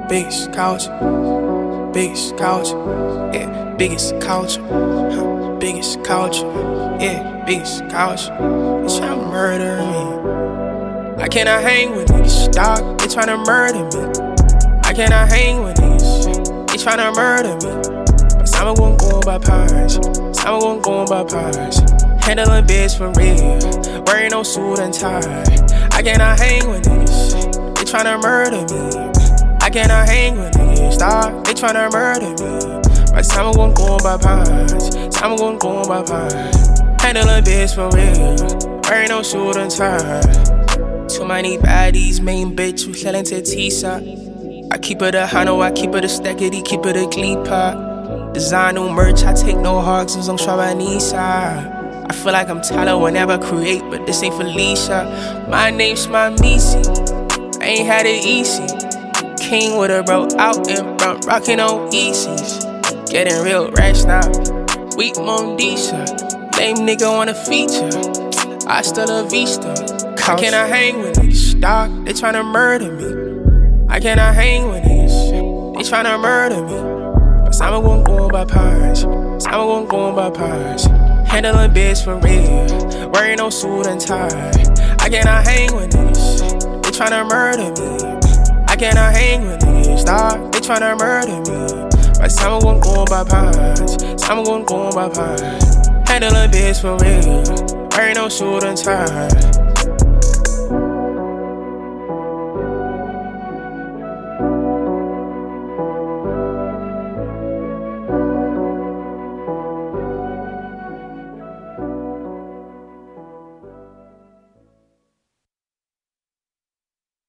biggest culture, biggest culture, yeah, biggest culture, biggest culture, yeah, biggest culture. They tryna murder me. I cannot hang with niggas, dog. They tryna murder me. I cannot hang with niggas. They tryna murder me. But Simon won't go by pies. Simon won't go by pies. Handling bitch for real. Wearing no suit and tie. I cannot hang with niggas. They tryna murder me. I cannot hang with niggas, dog. They tryna murder me. But Simon won't go by pies. Simon won't go by pies. Handling bitch for real. Wearing no suit and tie. Too many baddies, main bitch, who's selling to Tisa. I keep it a Hano, I keep it a stackity, keep it a Kleepa. Design new merch, I take no hugs, cause I'm Shabanisa. I feel like I'm Tyler whenever I create, but this ain't Felicia. My name's Mamisi, I ain't had it easy. King with a bro out in front, rockin' on Easies. Getting real rash now, weak Mondisha. Lame nigga want a feature, hasta la vista. I cannot hang with niggas, dog, they tryna murder me. I cannot hang with niggas, they tryna murder me. But Simon won't go by pies, Simon won't go by pies. Handling bitch for real, wearing no suit and tie. I cannot hang with niggas, they tryna murder me. I cannot hang with niggas, dog, they tryna murder me. But Simon won't go by pies, Simon won't go by pies. Handling bitch for real, wearing no suit and tie.